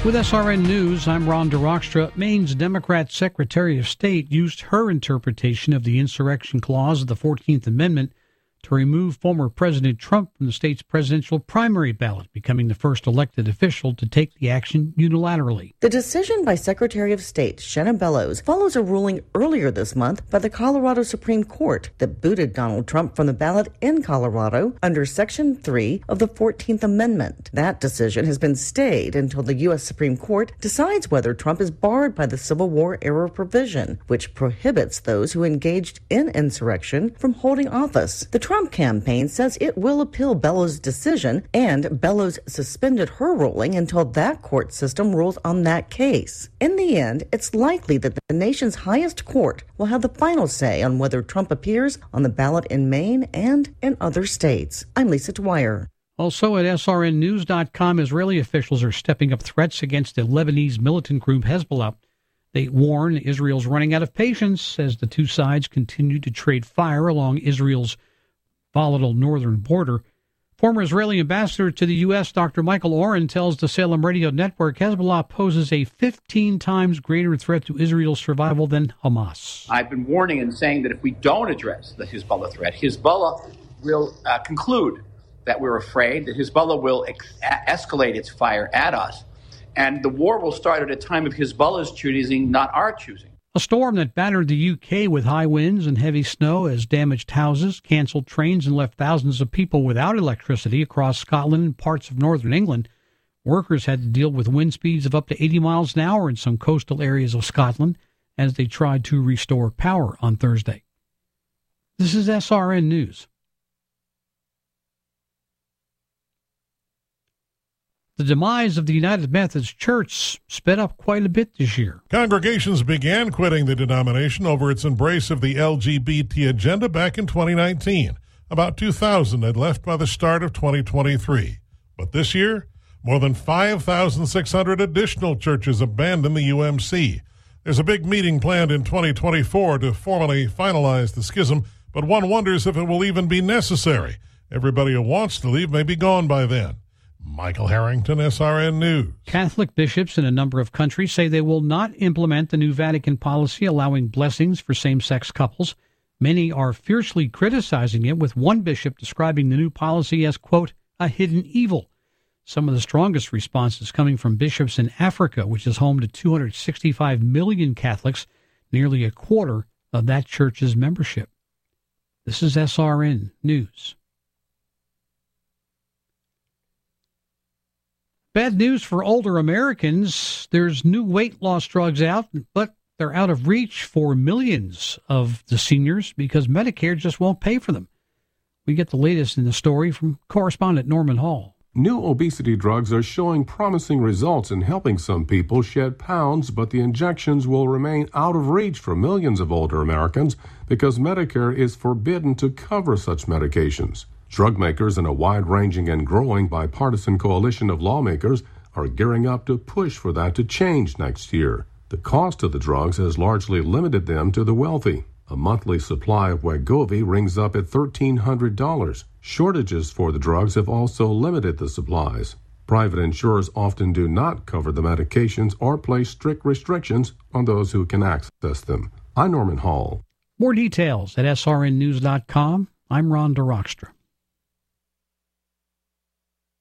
With SRN News, I'm Ron DeRockstra. Maine's Democrat Secretary of State used her interpretation of the insurrection clause of the 14th Amendment to remove former President Trump from the state's presidential primary ballot, becoming the first elected official to take the action unilaterally. The decision by Secretary of State Shanna Bellows follows a ruling earlier this month by the Colorado Supreme Court that booted Donald Trump from the ballot in Colorado under Section 3 of the 14th Amendment. That decision has been stayed until the U.S. Supreme Court decides whether Trump is barred by the Civil War-era provision, which prohibits those who engaged in insurrection from holding office. The Trump campaign says it will appeal Bellows' decision, and Bellows suspended her ruling until that court system rules on that case. In the end, it's likely that the nation's highest court will have the final say on whether Trump appears on the ballot in Maine and in other states. I'm Lisa Dwyer. Also at srnnews.com, Israeli officials are stepping up threats against the Lebanese militant group Hezbollah. They warn Israel's running out of patience as the two sides continue to trade fire along Israel's volatile northern border. Former Israeli ambassador to the U.S., Dr. Michael Oren, tells the Salem Radio Network Hezbollah poses a 15 times greater threat to Israel's survival than Hamas. I've been warning and saying that if we don't address the Hezbollah threat, Hezbollah will conclude that we're afraid, that Hezbollah will escalate its fire at us, and the war will start at a time of Hezbollah's choosing, not our choosing. A storm that battered the UK with high winds and heavy snow has damaged houses, canceled trains, and left thousands of people without electricity across Scotland and parts of northern England. Workers had to deal with wind speeds of up to 80 miles an hour in some coastal areas of Scotland as they tried to restore power on Thursday. This is SRN News. The demise of the United Methodist Church sped up quite a bit this year. Congregations began quitting the denomination over its embrace of the LGBT agenda back in 2019. About 2,000 had left by the start of 2023. But this year, more than 5,600 additional churches abandoned the UMC. There's a big meeting planned in 2024 to formally finalize the schism, but one wonders if it will even be necessary. Everybody who wants to leave may be gone by then. Michael Harrington, SRN News. Catholic bishops in a number of countries say they will not implement the new Vatican policy allowing blessings for same-sex couples. Many are fiercely criticizing it, with one bishop describing the new policy as, quote, a hidden evil. Some of the strongest responses coming from bishops in Africa, which is home to 265 million Catholics, nearly a quarter of that church's membership. This is SRN News. Bad news for older Americans. There's new weight loss drugs out, but they're out of reach for millions of the seniors because Medicare just won't pay for them. We get the latest in the story from correspondent Norman Hall. New obesity drugs are showing promising results in helping some people shed pounds, but the injections will remain out of reach for millions of older Americans because Medicare is forbidden to cover such medications. Drug makers and a wide-ranging and growing bipartisan coalition of lawmakers are gearing up to push for that to change next year. The cost of the drugs has largely limited them to the wealthy. A monthly supply of Wegovy rings up at $1,300. Shortages for the drugs have also limited the supplies. Private insurers often do not cover the medications or place strict restrictions on those who can access them. I'm Norman Hall. More details at srnnews.com. I'm Ron DeRockstra.